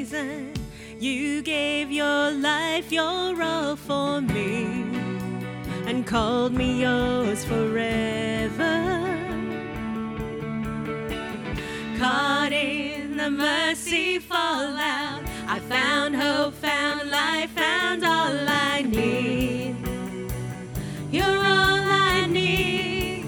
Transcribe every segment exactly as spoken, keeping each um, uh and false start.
reason. You gave your life, your all for me, and called me yours forever. Caught in the mercy fallout, I found hope, found life, found all I need. You're all I need.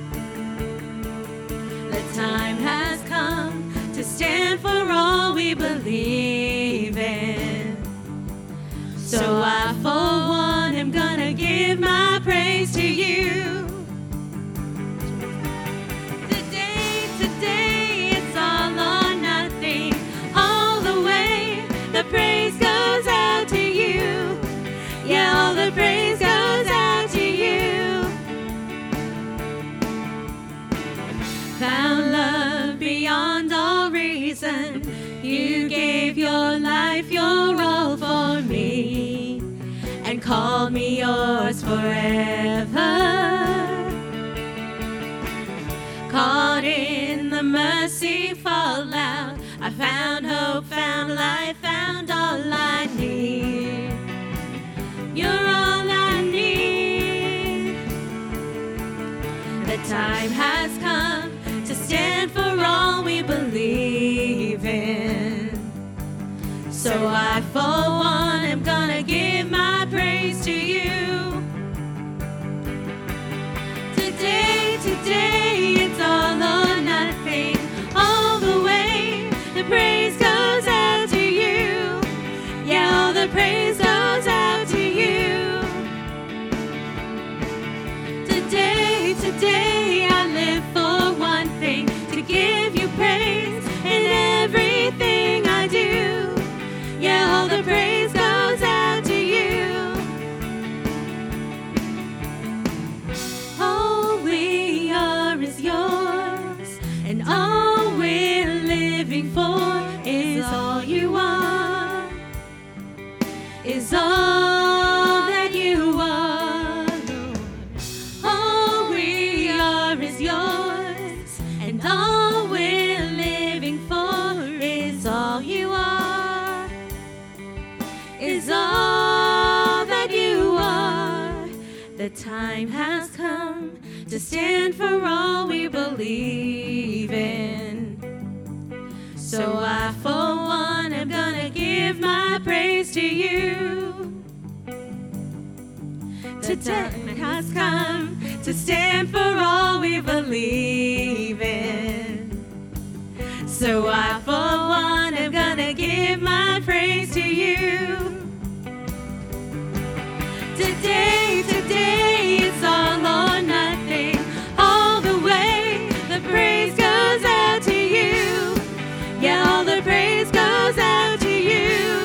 The time has come to stand for all we believe in. So I, for one, am gonna give my praise to you. Today, today, it's all or nothing. All the way, the praise goes out to you. Yeah, all the praise goes out to you. Found love beyond all reason. You gave your life, your all for me, and called me yours forever. Caught in the mercy fallout, I found hope, found life, found all I need. You're all I need. The time has come to stand for all we believe in. So I, for one, am gonna give my praise to you. Today, today, it's all or nothing. All the way, the praise goes out to you. Yeah, all the praise goes out to you. Today, today, I live for one thing, to give you praise in everything I do. Yeah, all the praise goes out to you. All we are is yours, and all we're living for is all you are, is all that you are, Lord. All we are is yours, and all we're living for is all you are, is all that you are. The time has come to stand for all we believe in. So I, for one, am gonna give my praise to you. The time has come to stand for all we believe in. So I, for one, am gonna give my praise to you. Today, today, it's all or nothing. All the way, the praise goes out to you. Yeah, all the praise goes out to you.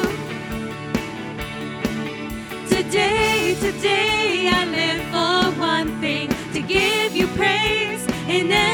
Today, today, I live for one thing, to give you praise in every